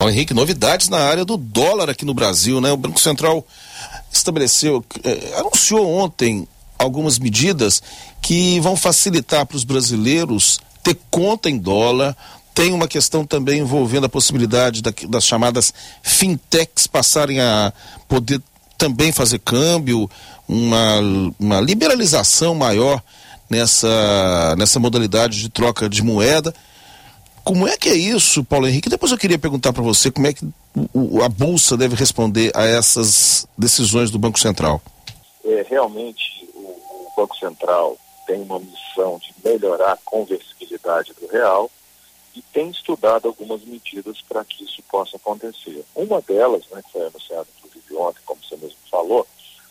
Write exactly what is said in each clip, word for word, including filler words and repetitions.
Paulo Henrique, novidades na área do dólar aqui no Brasil, né? O Banco Central estabeleceu, eh, anunciou ontem algumas medidas que vão facilitar para os brasileiros ter conta em dólar. Tem uma questão também envolvendo a possibilidade da, das chamadas fintechs passarem a poder também fazer câmbio, uma, uma liberalização maior nessa, nessa modalidade de troca de moeda. Como é que é isso, Paulo Henrique? Depois eu queria perguntar para você como é que o, a Bolsa deve responder a essas decisões do Banco Central. É, realmente, o, o Banco Central tem uma missão de melhorar a conversibilidade do real e tem estudado algumas medidas para que isso possa acontecer. Uma delas, né, que foi anunciada inclusive ontem, como você mesmo falou,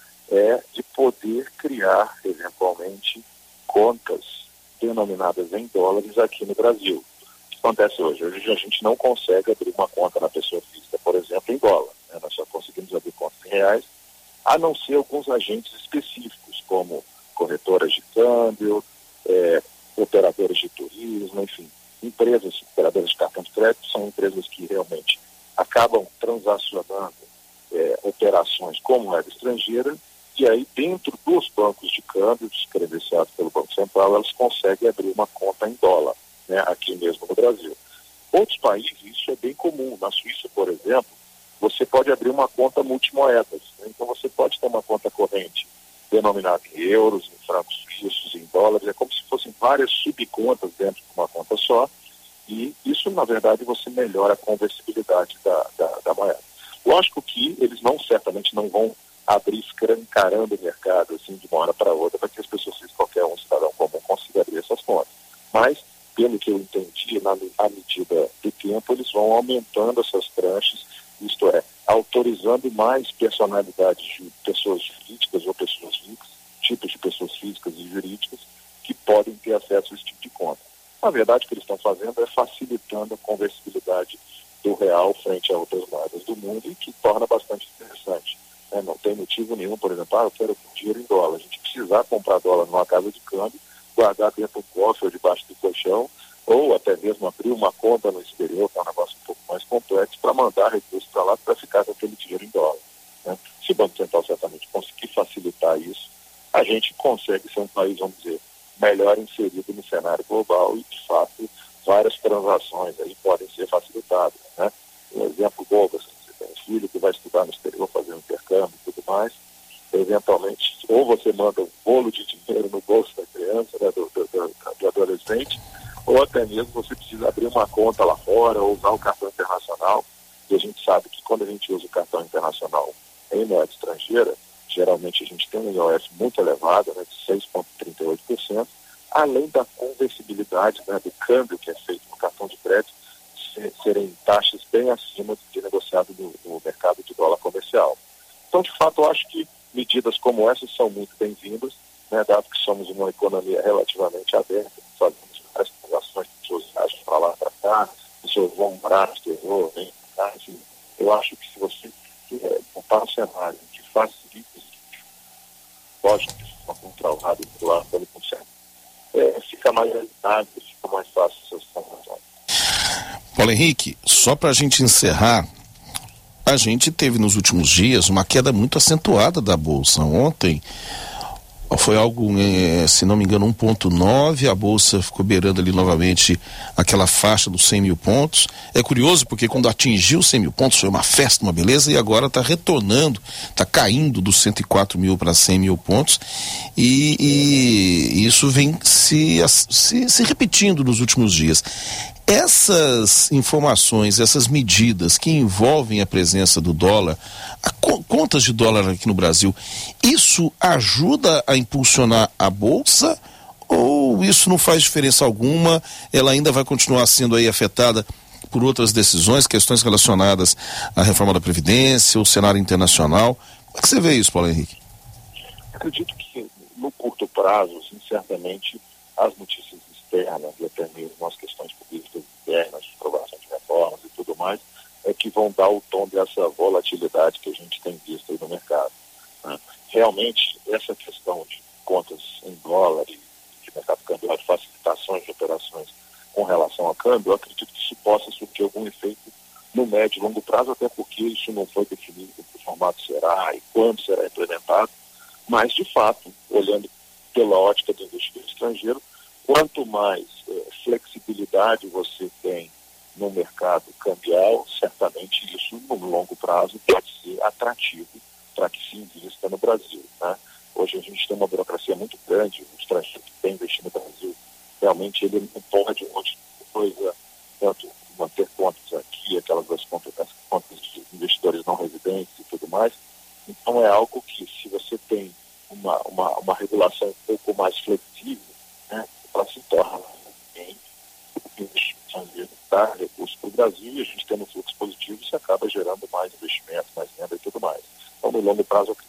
é de poder criar, eventualmente, contas denominadas em dólares aqui no Brasil. O que acontece hoje? Hoje a gente não consegue abrir uma conta na pessoa física, por exemplo, em dólar. Né? Nós só conseguimos abrir contas em reais, a não ser alguns agentes específicos, como corretoras de câmbio, é, operadoras de turismo, enfim. Empresas, operadoras de cartão de crédito, são empresas que realmente acabam transacionando é, operações com moeda estrangeira, e aí dentro dos bancos de câmbios credenciados pelo Banco Central, elas conseguem abrir uma conta em dólar, né, aqui mesmo no Brasil. Outros países, isso é bem comum. Na Suíça, por exemplo, você pode abrir uma conta multimoedas, né? Então você pode ter uma conta corrente denominada em euros, em francos suíços, em dólares, é como se fossem várias subcontas dentro de uma conta só, e isso, na verdade, você melhora a conversibilidade da, da, da moeda. Lógico que eles não, certamente não vão abrir escancarando o mercado assim de uma hora para outra para que as pessoas, qualquer um cidadão comum, consiga abrir essas contas. Mas, pelo que eu entendi, na à medida do tempo, eles vão aumentando essas tranches, isto é, autorizando mais personalidades de pessoas jurídicas ou pessoas físicas, tipos de pessoas físicas e jurídicas, que podem ter acesso a esse tipo de conta. Na verdade, o que eles estão fazendo é facilitando a conversibilidade do real frente a outras moedas do mundo, e que torna bastante interessante. Né? Não tem motivo nenhum, por exemplo, ah, eu quero dinheiro em dólar. A gente precisar comprar dólar numa casa de câmbio, guardar dentro do cofre ou debaixo do colchão, ou até mesmo abrir uma conta no exterior, que é um negócio um pouco mais complexo, para mandar recursos para lá para ficar com aquele dinheiro em dólar. Né? Se o Banco Central certamente conseguir facilitar isso, a gente consegue ser um país, vamos dizer, melhor inserido no cenário global, e, de fato, várias transações aí podem ser facilitadas. Né? Um exemplo bobo, você tem um filho que vai estudar no exterior, fazer um intercâmbio e tudo mais, eventualmente, ou você manda um bolo de dinheiro no bolso da criança, né, do, do, do, do adolescente, ou até mesmo você precisa abrir uma conta lá fora ou usar o cartão internacional, e a gente sabe que quando a gente usa o cartão internacional em moeda estrangeira, geralmente a gente tem um I O F muito elevado, né, de seis vírgula trinta e oito por cento, além da conversibilidade, né, do câmbio que é feito no cartão de crédito, ser, serem taxas bem acima do que negociado no, no mercado de dólar comercial. Então, de fato, eu acho que medidas como essas são muito bem-vindas, né, dado que somos uma economia relativamente aberta, fazemos várias transações, pessoas viajam para lá, para cá, pessoas vão morar no exterior, vêm para cá, enfim. Eu acho que se você é, montar um cenário que facilita, lógico que for controlado do lado pelo Conselho, é, fica mais realidade, fica mais fácil essas transações. Paulo Henrique, só para a gente encerrar, a gente teve nos últimos dias uma queda muito acentuada da Bolsa. Ontem foi algo, eh, se não me engano, um vírgula nove, a Bolsa ficou beirando ali novamente aquela faixa dos cem mil pontos. É curioso porque quando atingiu cem mil pontos foi uma festa, uma beleza, e agora está retornando, está caindo dos cento e quatro mil para cem mil pontos, e, e isso vem se, se, se repetindo nos últimos dias. Essas informações, essas medidas que envolvem a presença do dólar, a co- contas de dólar aqui no Brasil, isso ajuda a impulsionar a Bolsa, ou isso não faz diferença alguma, ela ainda vai continuar sendo aí afetada por outras decisões, questões relacionadas à reforma da Previdência, o cenário internacional? Como é que você vê isso, Paulo Henrique? Acredito que no curto prazo, sim, certamente as notícias externas e até mesmo as questões políticas internas, de aprovação de reformas e tudo mais, é que vão dar o tom dessa volatilidade que a gente tem visto aí no mercado. Né? Realmente, essa questão de contas em dólar e de mercado cambial, de facilitações de operações com relação ao câmbio, eu acredito que isso possa surtir algum efeito no médio e longo prazo, até porque isso não foi definido em que formato será e quando será implementado, mas, de fato, olhando pela ótica do investimento estrangeiro, quanto mais eh, flexibilidade você tem no mercado cambial, certamente isso, no longo prazo, pode ser atrativo para que se invista no Brasil, né? Hoje a gente tem uma burocracia muito grande, o estrangeiro que tem investido no Brasil, realmente ele não pode um monte de coisa, tanto manter contas aqui, aquelas das contas, das contas de investidores não residentes e tudo mais. Então é algo que, se você tem uma, uma, uma regulação um pouco mais flexível, né, ela se torna bem estrangeiro dar recursos para o Brasil, e a gente tendo um fluxo positivo, isso acaba gerando mais investimentos, mais renda e tudo mais. Então, no longo prazo, eu